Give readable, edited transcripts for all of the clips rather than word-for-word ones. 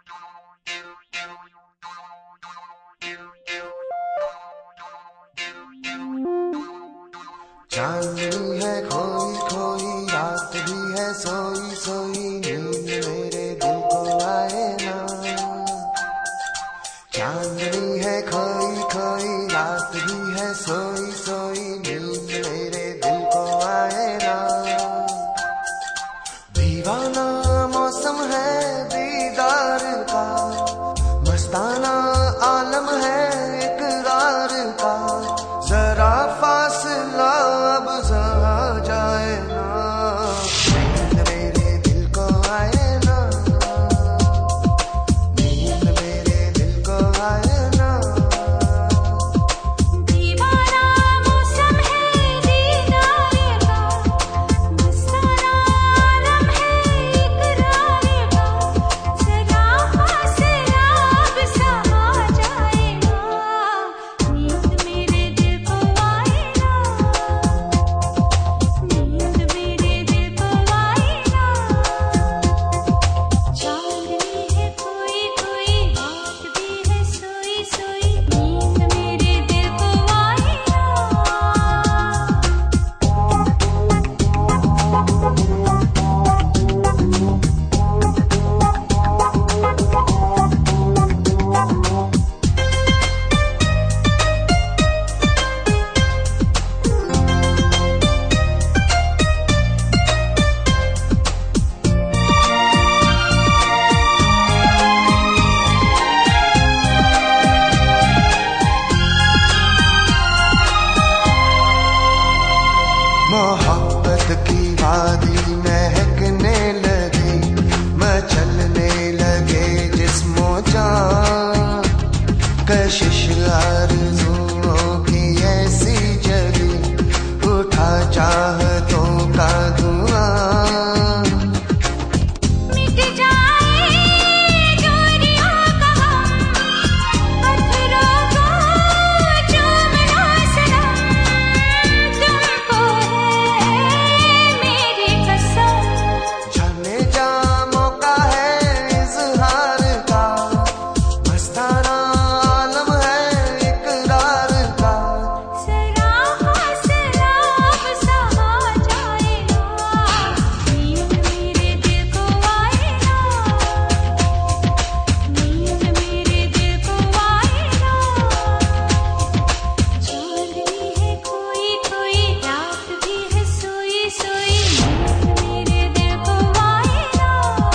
चांदनी है खोई खोई, रात भी है सोई सोई, नींद मेरे दिल को आए ना। चांदनी है खोई खोई, रात भी है सोई सोई, नींद मेरे दिल को आए ना। दीवाना मौसम है दीदार का, मस्ताना आलम है इकरार का, जरा फासला अब सहा जाए ना। नींद मेरे दिल को आए ना, नींद मेरे दिल को आए ना। दीवाना मौसम है दीदार का, मस्ताना आलम है इकरार का, जरा फासला अब सहा जाए ना। नींद मेरे दिल को आए ना, नींद मेरे दिल को आए ना। चांदनी है कोई कोई, रात भी है सोई सोई, नींद मेरे दिल को आए ना। मोहब्बत की वादी महकने लगी, मचलने लगे जिस्मो जान, कशिश आरज़ुओं की ऐसी जगी, उठा चाहतों का धुआं। मिट जाए दूरियों का गम, पत्थरों को चूमना सनम, तुमको है मेरी कसम। जाने जा मौका है इज़हार का, मस्ताना आलम है इकरार का, जरा फासला अब सहा जाए ना। नींद मेरे दिल को आए ना, नींद मेरे दिल को आए ना। चांदनी है कोई कोई, रात भी है सोई सोई, नींद मेरे दिल को आए ना।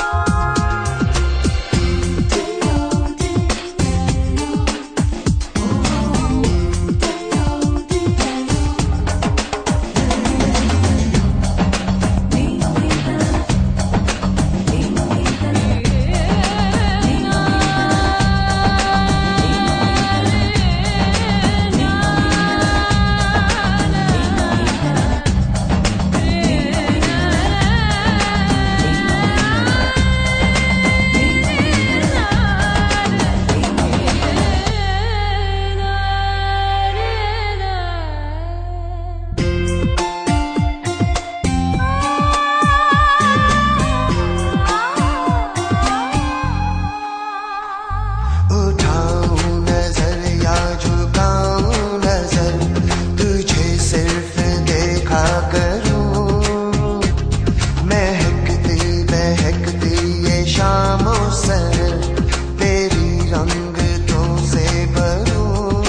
उठाऊं नजर या झुकाऊं नजर, तुझे सिर्फ देखा करूं। महकती महकती ये शामो सर, तेरी रंगतों से भरूं।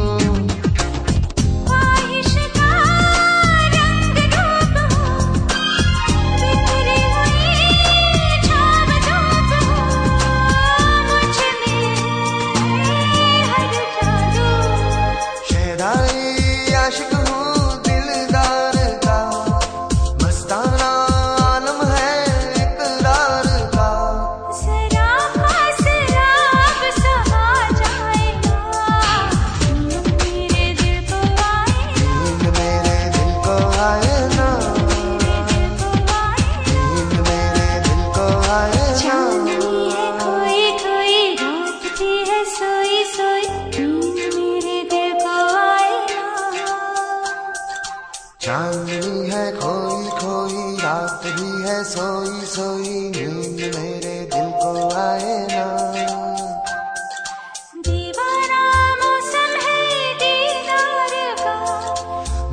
ख्वाहिश का रंग रूप हो, बिखरी हुई छाव धूप हो, मुझ में हर जादू। शहनाई आशिक हूँ दिलदार का, मस्ताना आलम है इकरार का, जरा फासला अब सहा जाए ना। नींद मेरे दिल को आए ना, नींद मेरे दिल को आए ना, नींद मेरे दिल को आए ना। नींद मेरे दिल को आए ना। चांदनी है कोई कोई, रात भी है सोई सोई, नींद मेरे दिल को आए ना। चांदनी है खोई खोई, रात भी है सोई सोई, नींद मेरे दिल को आए ना।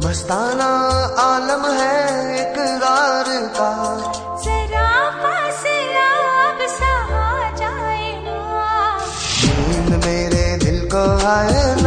मस्ताना आलम है इकरार का, जरा पास अब सहा जाए ना, नींद मेरे दिल को आए